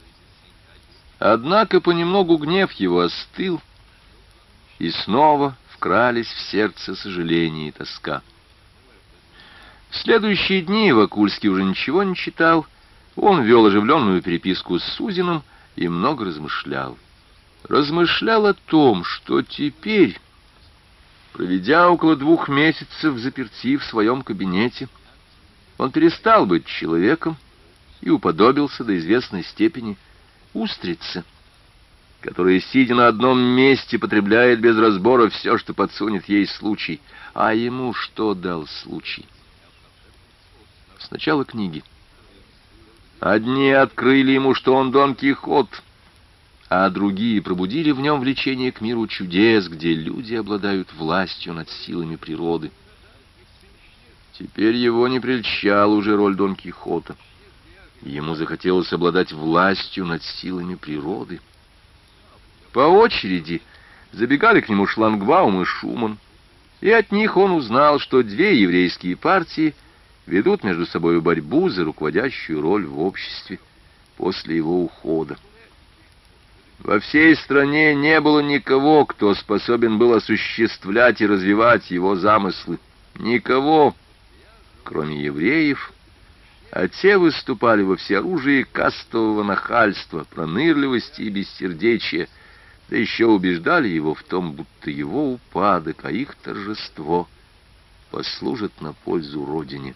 Однако понемногу гнев его остыл, и снова вкрались в сердце сожаление и тоска. В следующие дни Вакульский уже ничего не читал. Он вел оживленную переписку с Сузиным и много размышлял. Размышлял о том, что теперь, проведя около двух месяцев взаперти в своем кабинете, он перестал быть человеком и уподобился до известной степени устрице, которая, сидя на одном месте, потребляет без разбора все, что подсунет ей случай. А ему что дал случай? Сначала книги. Одни открыли ему, что он Дон Кихот, а другие пробудили в нем влечение к миру чудес, где люди обладают властью над силами природы. Теперь его не прельщала уже роль Дон Кихота. Ему захотелось обладать властью над силами природы. По очереди забегали к нему Шлагбаум и Шуман, и от них он узнал, что две еврейские партии ведут между собой борьбу за руководящую роль в обществе после его ухода. Во всей стране не было никого, кто способен был осуществлять и развивать его замыслы. Никого, кроме евреев, а те выступали во всеоружии кастового нахальства, пронырливости и бессердечия, да еще убеждали его в том, будто его упадок, а их торжество послужит на пользу Родине.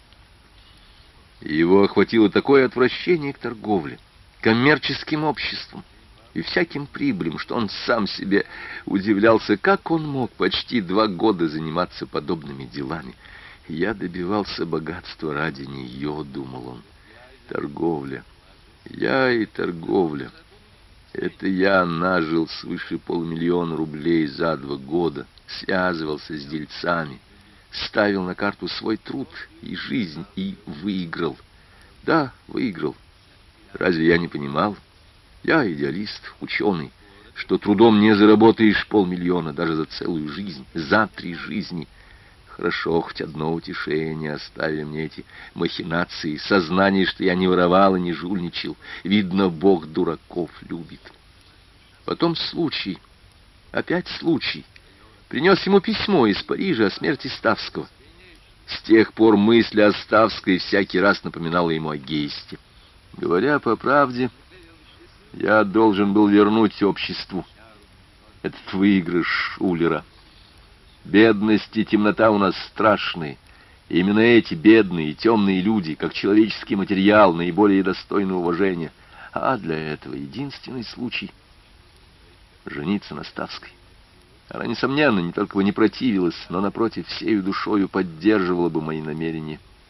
Его охватило такое отвращение к торговле, коммерческим обществам и всяким прибылям, что он сам себе удивлялся, как он мог почти два года заниматься подобными делами. «Я добивался богатства ради нее», — думал он. «Торговля. Я и торговля. Это я нажил свыше полмиллиона рублей за два года, связывался с дельцами, ставил на карту свой труд и жизнь и выиграл. Да, выиграл. Разве я не понимал? Я идеалист, ученый, что трудом не заработаешь полмиллиона даже за целую жизнь, за три жизни. Хорошо, хоть одно утешение оставили мне эти махинации, сознание, что я не воровал и не жульничал. Видно, Бог дураков любит». Потом случай, опять случай, принес ему письмо из Парижа о смерти Ставского. С тех пор мысль о Ставской всякий раз напоминала ему о Гейсте. Говоря по правде, я должен был вернуть обществу этот выигрыш Шулера. Бедность и темнота у нас страшные. И именно эти бедные и темные люди, как человеческий материал, наиболее достойны уважения. А для этого единственный случай — жениться на Ставской. Она, несомненно, не только бы не противилась, но, напротив, всею душою поддерживала бы мои намерения.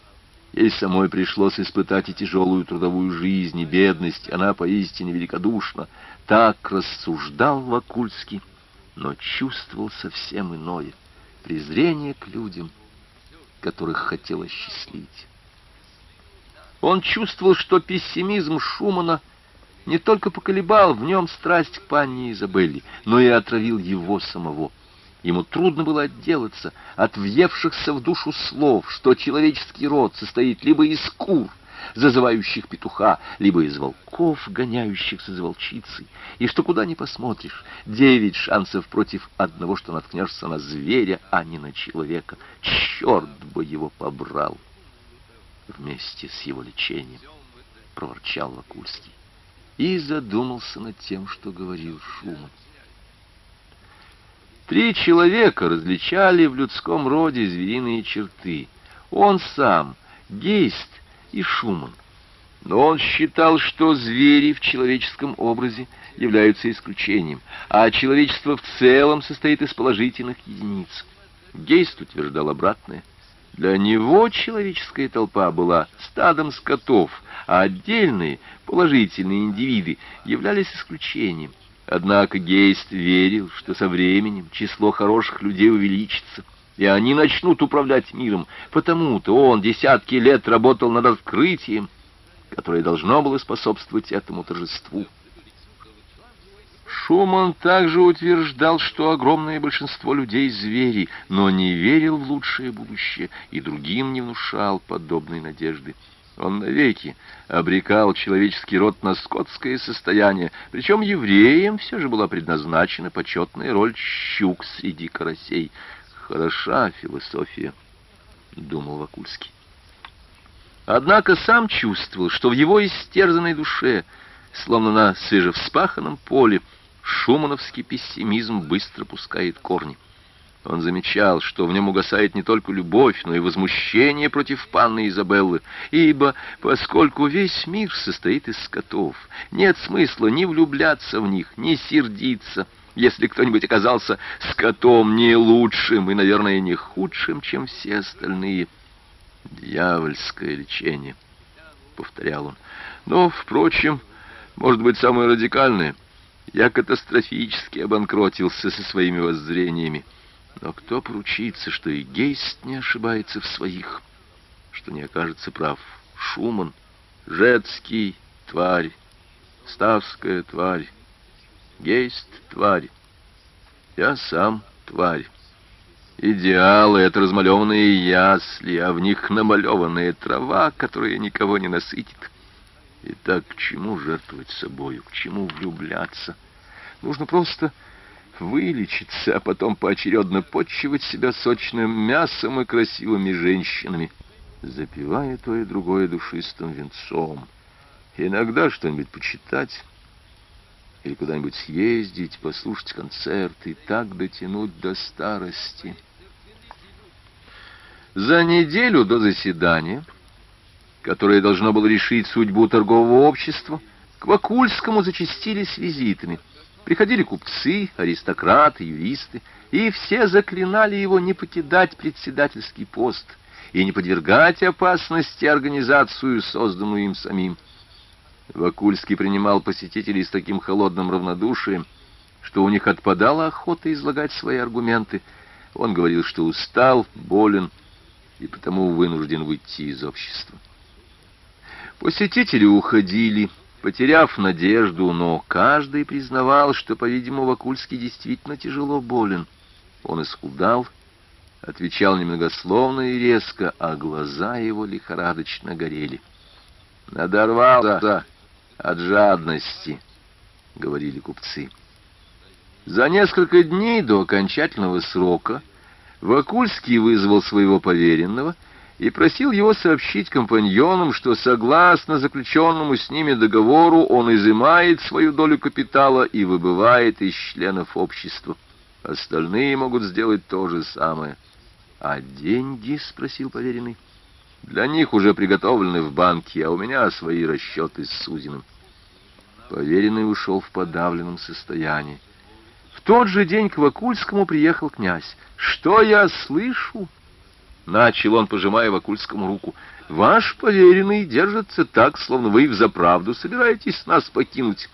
Ей самой пришлось испытать и тяжелую трудовую жизнь, и бедность. Она поистине великодушна. Так рассуждал Вакульский, но чувствовал совсем иное — презрение к людям, которых хотел осчастливить. Он чувствовал, что пессимизм Шумана не только поколебал в нем страсть к панне Изабелле, но и отравил его самого. Ему трудно было отделаться от въевшихся в душу слов, что человеческий род состоит либо из кур, зазывающих петуха, либо из волков, гоняющихся за волчицей, и что куда ни посмотришь, девять шансов против одного, что наткнешься на зверя, а не на человека. Черт бы его побрал вместе с его лечением, проворчал Вакульский и задумался над тем, что говорил Шуман. Три человека различали в людском роде звериные черты. Он сам, Гейст и Шуман. Но он считал, что звери в человеческом образе являются исключением, а человечество в целом состоит из положительных единиц. Гейст утверждал обратное. Для него человеческая толпа была стадом скотов, а отдельные положительные индивиды являлись исключением. Однако Гейст верил, что со временем число хороших людей увеличится, и они начнут управлять миром. Потому-то он десятки лет работал над открытием, которое должно было способствовать этому торжеству. Шуман также утверждал, что огромное большинство людей — звери, но не верил в лучшее будущее и другим не внушал подобной надежды. Он навеки обрекал человеческий род на скотское состояние, причем евреям все же была предназначена почетная роль щук среди карасей. Хороша философия, думал Вакульский. Однако сам чувствовал, что в его истерзанной душе, словно на свежевспаханном поле, шумановский пессимизм быстро пускает корни. Он замечал, что в нем угасает не только любовь, но и возмущение против панны Изабеллы, ибо, поскольку весь мир состоит из скотов, нет смысла ни влюбляться в них, ни сердиться, если кто-нибудь оказался скотом не лучшим и, наверное, не худшим, чем все остальные. «Дьявольское лечение», — повторял он. «Но, впрочем, может быть, самое радикальное. Я катастрофически обанкротился со своими воззрениями. Но кто поручится, что и Гейст не ошибается в своих, что не окажется прав Шуман, Жецкий — тварь, Ставская — тварь, Гейст — тварь, я сам — тварь. Идеалы — это размалеванные ясли, а в них намалеванная трава, которая никого не насытит. Итак, к чему жертвовать собою, к чему влюбляться? Нужно просто вылечиться, а потом поочередно подчивать себя сочным мясом и красивыми женщинами, запивая то и другое душистым винцом. Иногда что-нибудь почитать или куда-нибудь съездить, послушать концерт и так дотянуть до старости. За неделю до заседания, которое должно было решить судьбу торгового общества, к Вакульскому зачастились визитами. Приходили купцы, аристократы, юристы, и все заклинали его не покидать председательский пост и не подвергать опасности организацию, созданную им самим. Вакульский принимал посетителей с таким холодным равнодушием, что у них отпадала охота излагать свои аргументы. Он говорил, что устал, болен и потому вынужден выйти из общества. Посетители уходили, потеряв надежду, но каждый признавал, что, по-видимому, Вакульский действительно тяжело болен. Он исхудал, отвечал немногословно и резко, а глаза его лихорадочно горели. «Надорвался от жадности», — говорили купцы. За несколько дней до окончательного срока Вакульский вызвал своего поверенного и просил его сообщить компаньонам, что, согласно заключенному с ними договору, он изымает свою долю капитала и выбывает из членов общества. Остальные могут сделать то же самое. «А деньги?» — спросил поверенный. «Для них уже приготовлены в банке, а у меня свои расчеты с Сузиным». Поверенный ушел в подавленном состоянии. В тот же день к Вакульскому приехал князь. «Что я слышу?» Начал он, пожимая Вакульскому руку. Ваш поверенный держится так, словно вы взаправду собираетесь нас покинуть.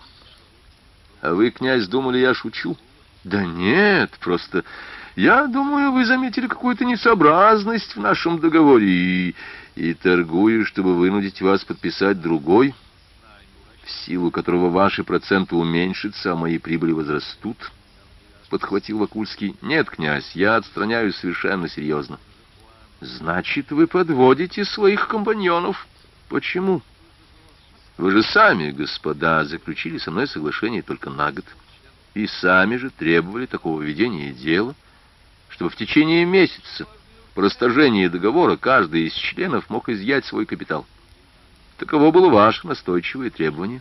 А вы, князь, думали, я шучу? Да нет, просто я думаю, вы заметили какую-то несообразность в нашем договоре и, и торгую, чтобы вынудить вас подписать другой, в силу которого ваши проценты уменьшатся, а мои прибыли возрастут, — подхватил Вакульский. Нет, князь, я отстраняюсь совершенно серьезно. Значит, вы подводите своих компаньонов. Почему? Вы же сами, господа, заключили со мной соглашение только на год, и сами же требовали такого ведения дела, чтобы в течение месяца по расторжении договора каждый из членов мог изъять свой капитал. Таково было ваше настойчивое требование.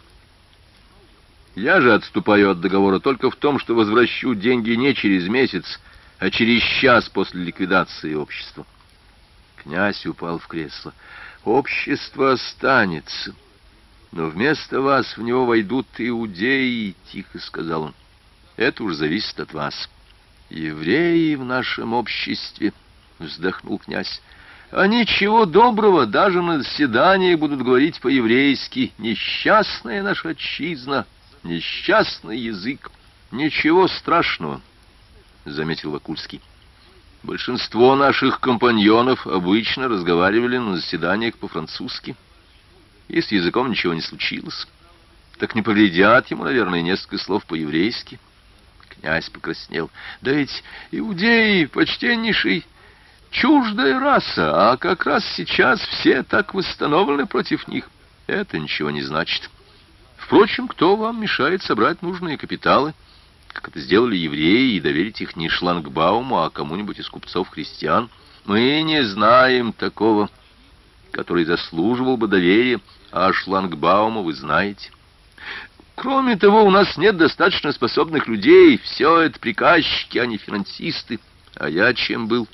Я же отступаю от договора только в том, что возвращу деньги не через месяц, а через час после ликвидации общества. Князь упал в кресло. Общество останется, но вместо вас в него войдут иудеи, — тихо сказал он. Это уж зависит от вас. Евреи в нашем обществе, — вздохнул князь, — а ничего доброго, даже на заседаниях будут говорить по-еврейски. Несчастная наша отчизна, несчастный язык. Ничего страшного, — заметил Вакульский. Большинство наших компаньонов обычно разговаривали на заседаниях по-французски. И с языком ничего не случилось. Так не повредят ему, наверное, несколько слов по-еврейски. Князь покраснел. Да ведь иудеи, почтеннейший, чуждая раса, а как раз сейчас все так восстановлены против них. Это ничего не значит. Впрочем, кто вам мешает собрать нужные капиталы, как это сделали евреи, и доверить их не Шлагбауму, а кому-нибудь из купцов-христиан? Мы не знаем такого, который заслуживал бы доверия, а Шлагбаума вы знаете. Кроме того, у нас нет достаточно способных людей. Все это приказчики, а не финансисты. А я чем был?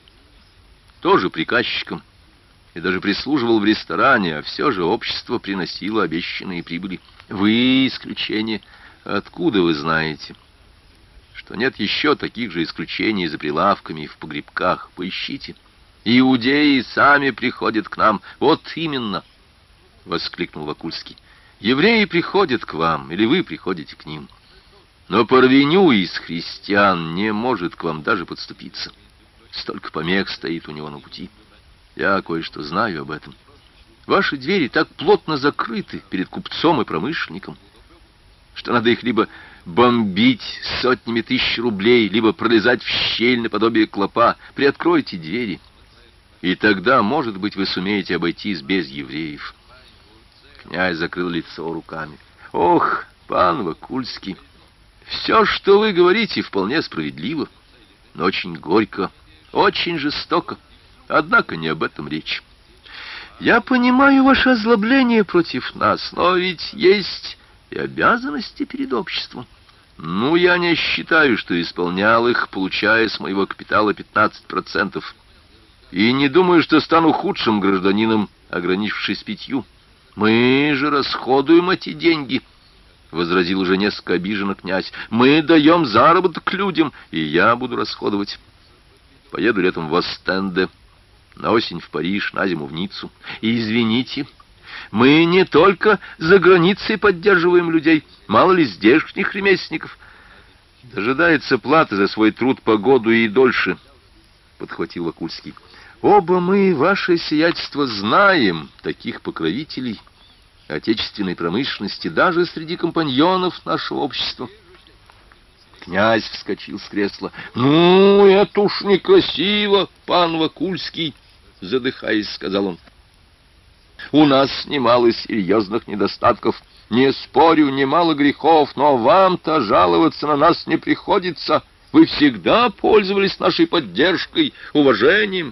Тоже приказчиком. И даже прислуживал в ресторане, а все же общество приносило обещанные прибыли. Вы исключение. Откуда вы знаете, что нет еще таких же исключений за прилавками и в погребках? Поищите. Иудеи сами приходят к нам. Вот именно, — воскликнул Вакульский. Евреи приходят к вам, или вы приходите к ним. Но Парвеню из христиан не может к вам даже подступиться. Столько помех стоит у него на пути. Я кое-что знаю об этом. Ваши двери так плотно закрыты перед купцом и промышленником, что надо их либо бомбить сотнями тысяч рублей, либо пролезать в щель наподобие клопа. Приоткройте двери, и тогда, может быть, вы сумеете обойтись без евреев. Князь закрыл лицо руками. Ох, пан Вакульский, все, что вы говорите, вполне справедливо, но очень горько, очень жестоко. Однако не об этом речь. Я понимаю ваше озлобление против нас, но ведь есть и обязанности перед обществом. Ну, я не считаю, что исполнял их, получая с моего капитала пятнадцать процентов. И не думаю, что стану худшим гражданином, ограничившись пятью. Мы же расходуем эти деньги, — возразил уже несколько обиженно князь. Мы даем заработок людям, и я буду расходовать. Поеду летом в Остенде, на осень в Париж, на зиму в Ниццу. И извините, мы не только за границей поддерживаем людей, мало ли здешних ремесленников. Дожидается платы за свой труд по году и дольше, — подхватил Вакульский. Оба мы, ваше сиятельство, знаем таких покровителей отечественной промышленности даже среди компаньонов нашего общества. Князь вскочил с кресла. «Ну, это уж некрасиво, пан Вакульский!» — задыхаясь, сказал он. «У нас немало серьезных недостатков. Не спорю, немало грехов, но вам-то жаловаться на нас не приходится. Вы всегда пользовались нашей поддержкой, уважением».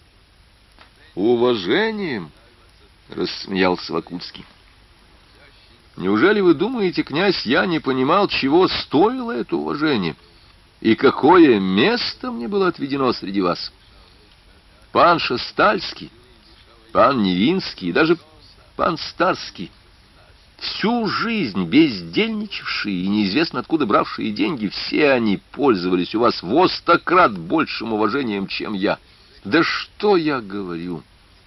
«Уважением?» — рассмеялся Вакульский. «Неужели вы думаете, князь, я не понимал, чего стоило это уважение, и какое место мне было отведено среди вас? Пан Шастальский, пан Невинский и даже пан Старский, всю жизнь бездельничавшие и неизвестно откуда бравшие деньги, все они пользовались у вас во сто крат большим уважением, чем я. Да что я говорю?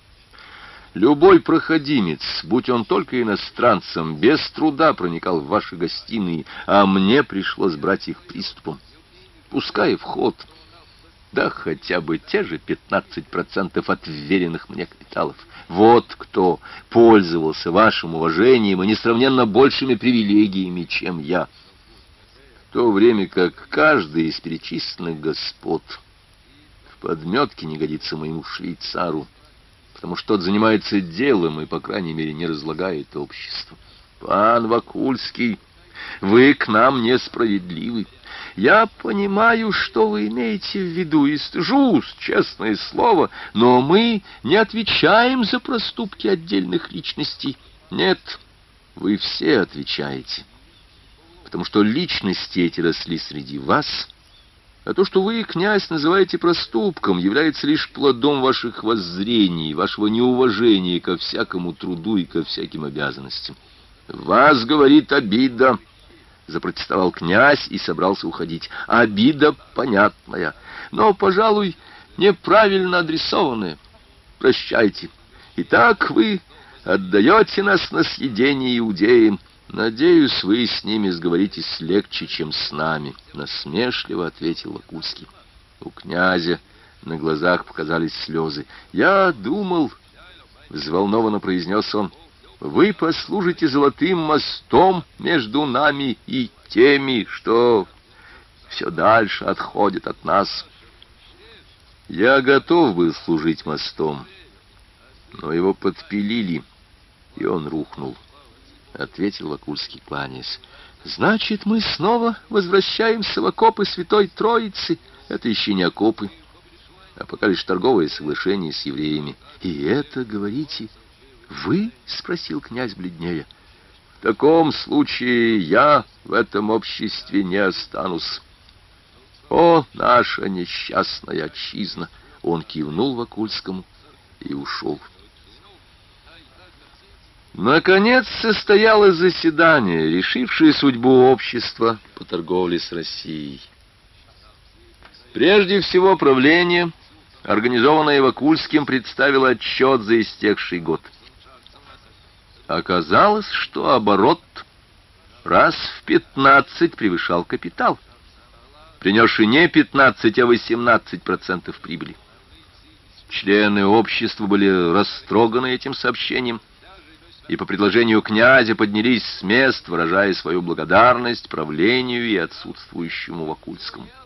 Любой проходимец, будь он только иностранцем, без труда проникал в ваши гостиные, а мне пришлось брать их приступом. Пускай вход, да хотя бы те же пятнадцать процентов от вверенных мне капиталов. Вот кто пользовался вашим уважением и несравненно большими привилегиями, чем я. В то время как каждый из перечисленных господ в подметке не годится моему швейцару, потому что тот занимается делом и, по крайней мере, не разлагает общество. Пан Вакульский, вы к нам несправедливы. Я понимаю, что вы имеете в виду, и стыжусь, честное слово, но мы не отвечаем за проступки отдельных личностей. Нет, вы все отвечаете, потому что личности эти росли среди вас, а то, что вы, князь, называете проступком, является лишь плодом ваших воззрений, вашего неуважения ко всякому труду и ко всяким обязанностям. «Вас, — говорит, — обида», — запротестовал князь и собрался уходить. «Обида понятная, но, пожалуй, неправильно адресованная. Прощайте. Итак, вы отдаете нас на съедение иудеям. Надеюсь, вы с ними сговоритесь легче, чем с нами», — насмешливо ответил Вакульский. У князя на глазах показались слезы. «Я думал, — взволнованно произнес он, — вы послужите золотым мостом между нами и теми, что все дальше отходят от нас». «Я готов был служить мостом, но его подпилили, и он рухнул», — ответил Вакульский, кланяясь. «Значит, мы снова возвращаемся в окопы Святой Троицы?» «Это еще не окопы, а пока лишь торговое соглашение с евреями». «И это, говорите, вы?» — спросил князь бледнее. «В таком случае я в этом обществе не останусь. О, наша несчастная отчизна!» Он кивнул Вакульскому и ушел. Наконец состоялось заседание, решившее судьбу общества по торговле с Россией. Прежде всего правление, организованное Вакульским, представило отчет за истекший год. Оказалось, что оборот раз в пятнадцать превышал капитал, принесший не пятнадцать, а восемнадцать процентов прибыли. Члены общества были растроганы этим сообщением и по предложению князя поднялись с мест, выражая свою благодарность правлению и отсутствующему Вакульскому.